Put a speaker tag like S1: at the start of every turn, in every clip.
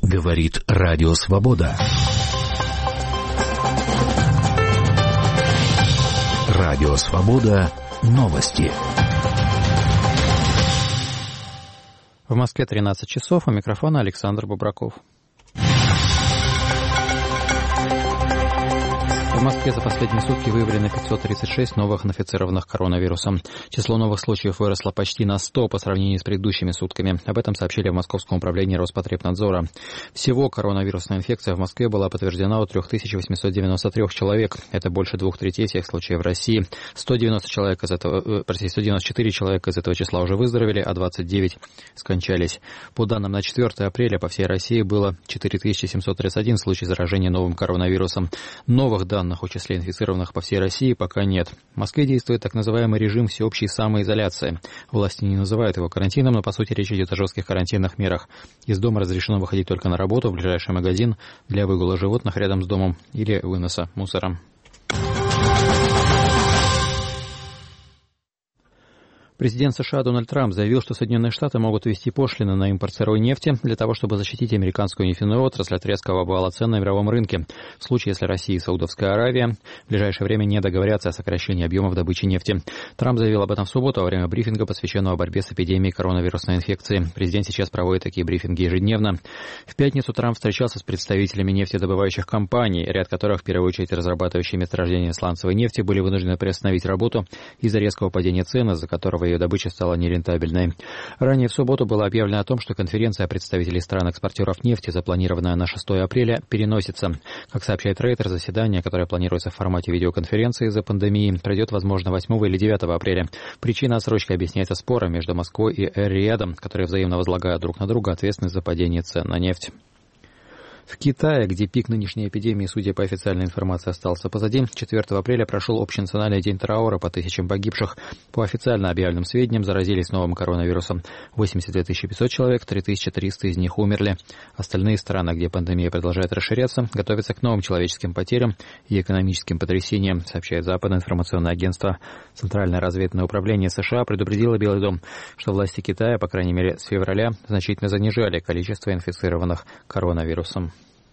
S1: Говорит Радио Свобода. Радио Свобода. Новости.
S2: В Москве 13 часов. У микрофона Александр Бобраков. В Москве за последние сутки выявлено 536 новых инфицированных коронавирусом. Число новых случаев выросло почти на 100 по сравнению с предыдущими сутками. Об этом сообщили в Московском управлении Роспотребнадзора. Всего коронавирусная инфекция в Москве была подтверждена у 3893 человек. Это больше 2/3 всех случаев в России. 194 человека из этого числа уже выздоровели, а 29 скончались. По данным на 4 апреля по всей России было 4731 случай заражения новым коронавирусом. Новых данных о числе инфицированных по всей России пока нет. В Москве действует так называемый режим всеобщей самоизоляции. Власти не называют его карантином, но по сути речь идет о жестких карантинных мерах. Из дома разрешено выходить только на работу, в ближайший магазин, для выгула животных рядом с домом или выноса мусора. Президент США Дональд Трамп заявил, что Соединенные Штаты могут ввести пошлины на импорт сырой нефти для того, чтобы защитить американскую нефтяную отрасль от резкого обвала цен на мировом рынке. В случае, если Россия и Саудовская Аравия в ближайшее время не договорятся о сокращении объемов добычи нефти. Трамп заявил об этом в субботу во время брифинга, посвященного борьбе с эпидемией коронавирусной инфекции. Президент сейчас проводит такие брифинги ежедневно. В пятницу Трамп встречался с представителями нефтедобывающих компаний, ряд которых, в первую очередь разрабатывающие месторождения сланцевой нефти, были вынуждены приостановить работу из-за резкого падения цен, из-за которого ее добыча стала нерентабельной. Ранее в субботу было объявлено о том, что конференция представителей стран-экспортеров нефти, запланированная на 6 апреля, переносится. Как сообщает Рейтер, заседание, которое планируется в формате видеоконференции из-за пандемии, пройдет, возможно, 8 или 9 апреля. Причина отсрочки объясняется спором между Москвой и Эр-Риядом, которые взаимно возлагают друг на друга ответственность за падение цен на нефть. В Китае, где пик нынешней эпидемии, судя по официальной информации, остался позади, 4 апреля прошел общенациональный день траура по тысячам погибших. По официально объявленным сведениям, заразились новым коронавирусом 82 500 человек, 3300 из них умерли. Остальные страны, где пандемия продолжает расширяться, готовятся к новым человеческим потерям и экономическим потрясениям, сообщает Западное информационное агентство. Центральное разведывательное управление США предупредило Белый дом, что власти Китая, по крайней мере с февраля, значительно занижали количество инфицированных коронавирусом.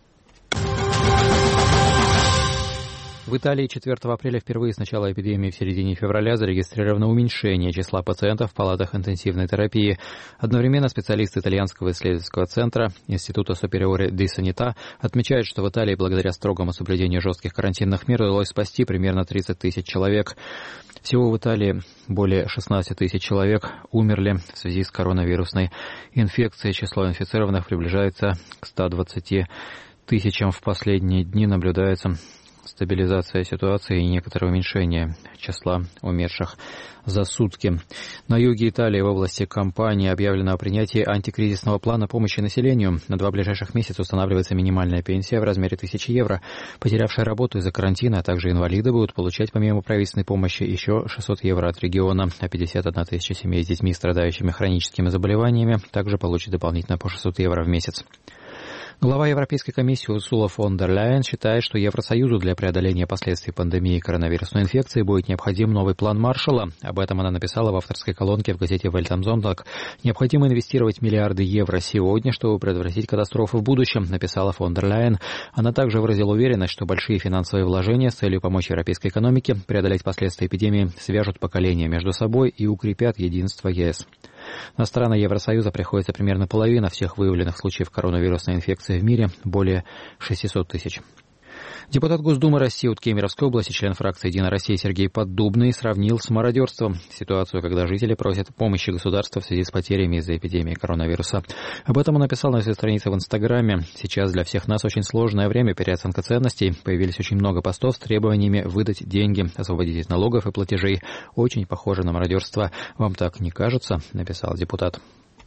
S2: В Италии 4 апреля впервые с начала эпидемии в середине февраля зарегистрировано уменьшение числа пациентов в палатах интенсивной терапии. Одновременно специалисты итальянского исследовательского центра Института Супериоре ди Санита отмечают, что в Италии благодаря строгому соблюдению жестких карантинных мер удалось спасти примерно 30 тысяч человек. Всего в Италии более 16 тысяч человек умерли в связи с коронавирусной инфекцией. Число инфицированных приближается к 120 тысячам. В последние дни наблюдается стабилизация ситуации и некоторое уменьшение числа умерших за сутки. На юге Италии в области Кампании объявлено о принятии антикризисного плана помощи населению. На 2 ближайших месяца устанавливается минимальная пенсия в размере 1000 евро. Потерявшие работу из-за карантина, а также инвалиды будут получать помимо правительственной помощи еще 600 евро от региона, а 51 тысяча семей с детьми, страдающими хроническими заболеваниями, также получат дополнительно по 600 евро в месяц. Глава Европейской комиссии Урсула фон дер Ляйен считает, что Евросоюзу для преодоления последствий пандемии коронавирусной инфекции будет необходим новый план Маршалла. Об этом она написала в авторской колонке в газете «Welt am Sonntag». Необходимо инвестировать миллиарды евро сегодня, чтобы предотвратить катастрофу в будущем, написала фон дер Ляйен. Она также выразила уверенность, что большие финансовые вложения с целью помочь европейской экономике преодолеть последствия эпидемии свяжут поколения между собой и укрепят единство ЕС. На страны Евросоюза приходится примерно половина всех выявленных случаев коронавирусной инфекции в мире, более 600 тысяч. Депутат Госдумы России от Кемеровской области, член фракции «Единая Россия» Сергей Поддубный сравнил с мародерством ситуацию, когда жители просят помощи государства в связи с потерями из-за эпидемии коронавируса. Об этом он написал на своей странице в Инстаграме. Сейчас для всех нас очень сложное время, переоценка ценностей. Появились очень много постов с требованиями выдать деньги, освободить от налогов и платежей. Очень похоже на мародерство. Вам так не кажется? Написал депутат.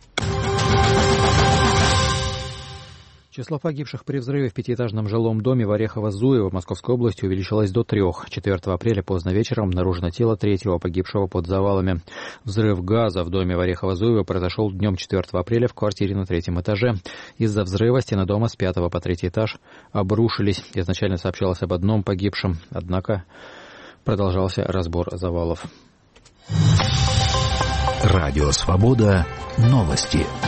S2: Число погибших при взрыве в 5-этажном жилом доме в Орехово-Зуево в Московской области увеличилось до 3. 4 апреля поздно вечером обнаружено тело 3-го погибшего под завалами. Взрыв газа в доме в Орехово-Зуево произошел днем 4 апреля в квартире на 3-м этаже. Из-за взрыва стены дома с 5 по 3 этаж обрушились. Изначально сообщалось об одном погибшем, однако продолжался разбор завалов.
S1: Радио Свобода. Новости.